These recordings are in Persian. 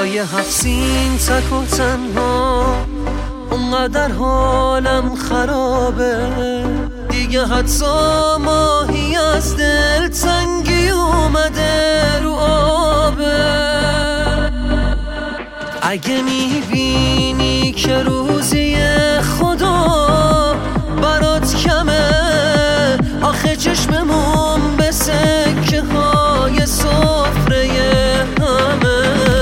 جای هفسین تک و تنها اونقدر حالم خرابه دیگه، حتی ماهی از دل تنگی اومده رو آبه. اگه میبینی که روزی خدا برات کمه، آخه چشممون به سکه های سفره همه.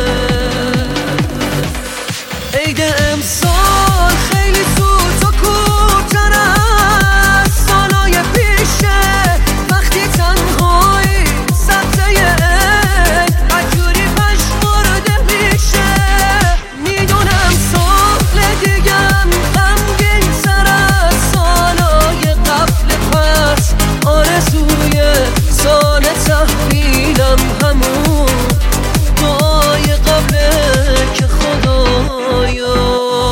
عید امسال خیلی زود و کوتر از سالای پیشه، وقتی تنهایی سبزه عید عجوری پشمرده میشه. میدونم سال دیگم غمگین تر از سالای قبل، پس آرزوی سال تحویلم همون دعای قبله که خدایا.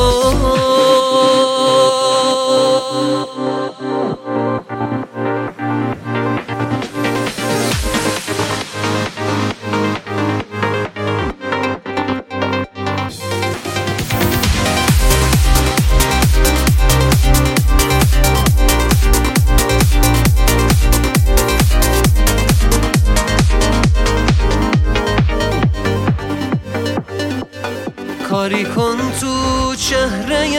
کاری کن تو چهره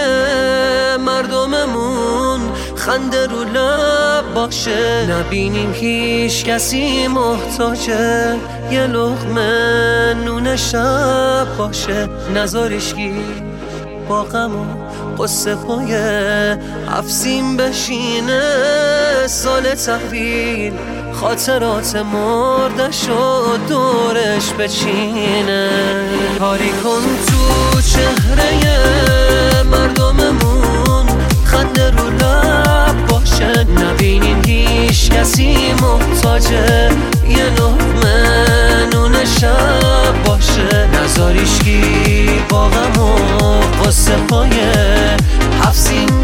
مردممون خنده رو لب باشه، نبینیم هیچ کسی محتاجه یه لقمه نون شب باشه. نذاریشگی با غم و قصه پای هفسین بشینه، سال تحویل خاطرات مردش و دورش بچینه. کاری کن تو چهره مردممون خنده رو لب باشه، نبینیم هیچ کسی محتاجه یه لقمه نون شب باشه. نذاریشگی با غم و قصه پای هفسین